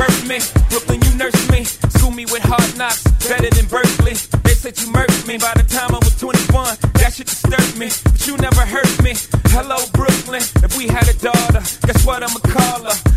birthed me. Brooklyn, you nursed me. School me with hard knocks, better than Berkeley. They said you murdered me by the time I was 21. That shit disturbed me, but you never hurt me. Hello, Brooklyn. If we had a daughter, guess what I'ma call her?